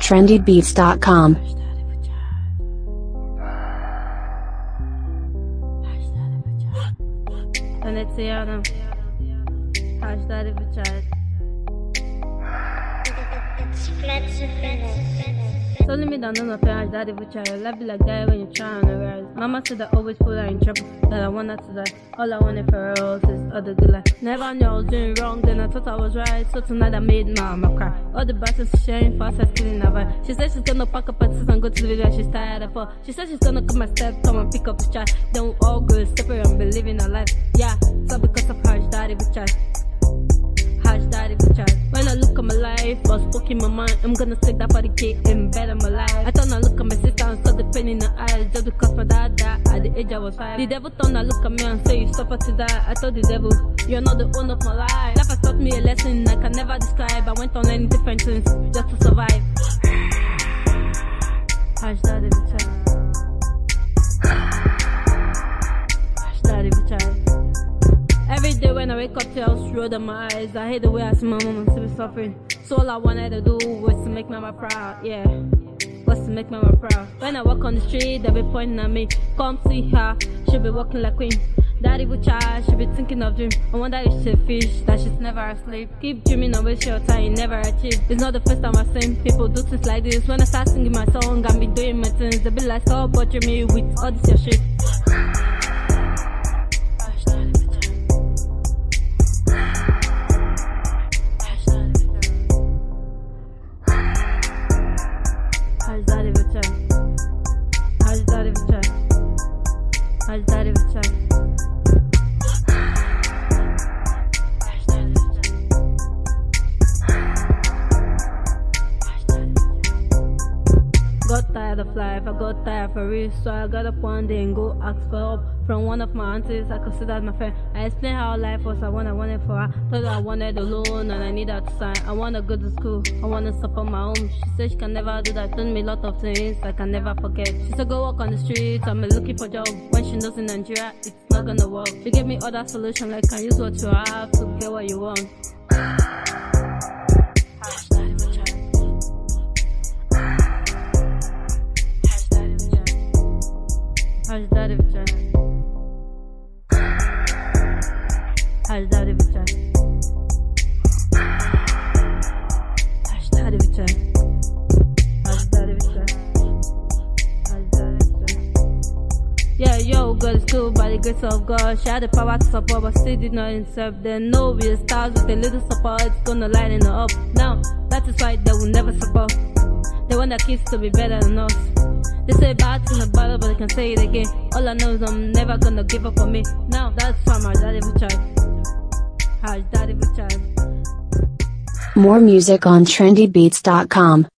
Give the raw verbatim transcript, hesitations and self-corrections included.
trendy beats dot com. Iniziamo. Hashtag Vachad. So let me down on the page, daddy with child. Let be like that when you're trying to rise. Mama said I always put her in trouble, that I want her to die. All I wanted for her was this other good life. Never knew I was doing wrong, then I thought I was right. So tonight I made mama cry. All the bastards sharing fast, I stealing her vibe. She said she's gonna pack up her things and go to the village, she's tired of her. She said she's gonna come my step, come and pick up his child. Then we all go separate and be living her life. Yeah, so because of her, daddy with child. Daddy with child. When I look at my life, I was spoken my mind. I'm gonna take that for the kid and better my life. I thought I look at my sister and saw the pain in her eyes, just because my dad died at the age I was five. The devil thought I look at me and say you suffer to die. I told the devil, you're not the owner of my life. Life has taught me a lesson I can never describe. I went on learning different things just to survive. Hush daddy with child. Hush daddy with child. Every day when I wake up, tears roll down my eyes. I hate the way I see my mama still suffering. So all I wanted to do was to make mama proud, yeah. Was to make mama proud. When I walk on the street, they be pointing at me. Come see her, she be walking like queen. Daddy with child, she be thinking of dream. I wonder if she fish, that she's never asleep. Keep dreaming of waste your time, never achieve. It's not the first time I've seen people do things like this. When I start singing my song, I be doing my things. They be like, stop watching me with all this your shit. Got tired of life, I got tired for real, so I got up one day and go ask for help from one of my aunties I considered my friend. I explained how life was, I want I wanted for her. Told her I wanted a loan and I need her to sign. I wanna go to school, I wanna support my home. She said she can never do that, told me a lot of things I can never forget. She said go walk on the streets, I'm looking for a job. When she knows in Nigeria, it's not gonna work. She gave me other solutions like can use what you have to get what you want. Hush daddy with child. Hush daddy with child. Hush daddy with child. Hush daddy with child. Hush daddy with child. Yeah, yo, God is cool by the grace of God. She had the power to support, but still did not accept. Then no, we stars with a little support, it's gonna lighten her up. Now, that is why they will never support. They want their kids to be better than us. They say bad in the battle, but I can say it again. All I know is I'm never gonna give up on me. Now that's why my daddy with child. Hi, daddy with child. More music on trendy beats dot com.